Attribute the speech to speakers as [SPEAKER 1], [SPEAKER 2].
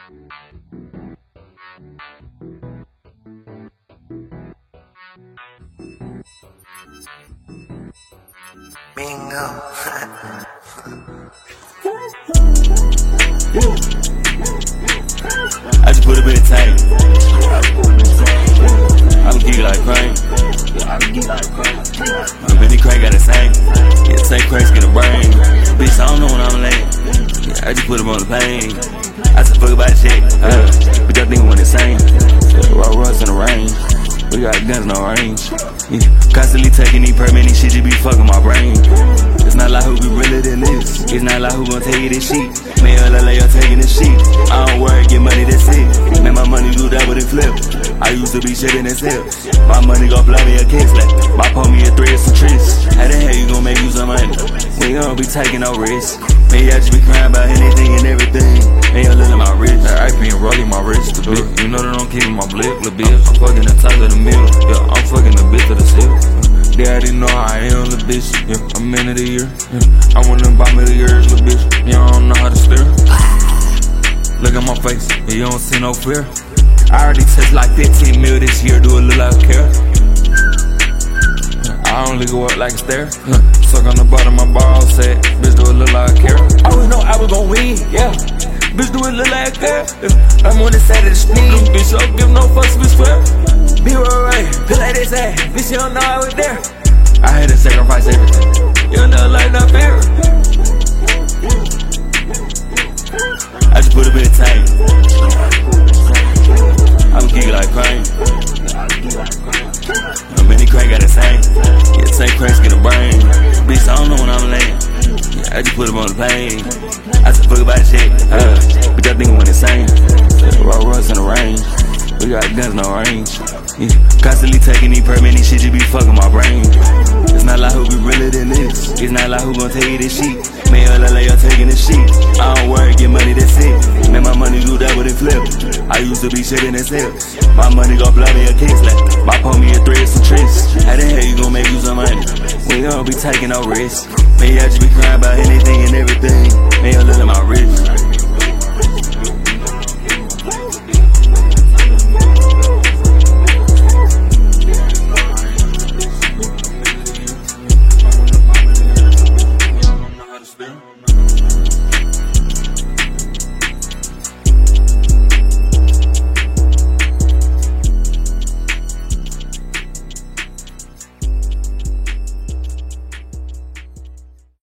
[SPEAKER 1] Bingo.
[SPEAKER 2] I just put a bit of tank. I'm geek like Crane. Benny Craig got the same. Yeah, take Craig's get a brain. Bitch, I don't know when I'm late. Yeah, I just put him on the plane. I said fuck about the shit. But y'all think we're the same. Roll runs in the rain. We got guns, no range. Yeah, constantly taking these permanent shit, just be fucking my brain. It's not like who be realer than this. It's not like who gon' tell you this shit. Man, LA, I'm taking this shit. I don't worry, get money, that's it. Man, my money do double and flip. I used to be shitting in hips. My money gon' blow me a kiss. Like, my pull me a 3 or some tricks. How the hell you gon' make you some money? We don't be taking no risks. Maybe I just be crying about anything and everything. Man, you look at my wrist. I been rolling my wrist a bit. You know that I'm keeping my blick, little bitch. I'm fucking the top of the middle. Yeah, I'm fucking the bitch of the silk. Yeah, I didn't know how I am, little bitch. Yeah, I'm man of the year. Yeah, I want them buy me the years, little bitch. Yeah, I don't know how to steer. Look at my face, yeah, you don't see no fear. I already touched like 15 mil this year, do a little out of care. I only go up like a stair. Suck on the bottom of my ball set, bitch do a little out of care. I always know I was gon' win, yeah. Bitch do a little like a care. I'm on the side of the speed, bitch, don't give no fucks, bitch, swear. Be right, feel like they say, bitch, you don't know I was there. I had to sacrifice everything. You know, like not fair. I just put a bit of tank. I'm geek like Crane. Benny Craig got the same. Yeah, take Craig's get a brain. Bitch, I don't know when I'm laying. Yeah, I just put him on the plane. I said fuck about the shit. But y'all think we're the same. Roll runs in the rain. We got guns, no range. Yeah, constantly taking these permanent shit, just be fucking my brain. It's not like who be realer than this. It's not like who gon' tell you this shit. Man, LA, I'm taking this shit. I don't worry, get money, that's it. Man, my money do double and flip. I used to be shitting in hips. My money gon' blow me a kiss. Like, my pull me a 3 or some tricks. How the hell you gon' make you some money? We don't be taking no risks. Man, I just be crying about anything and everything.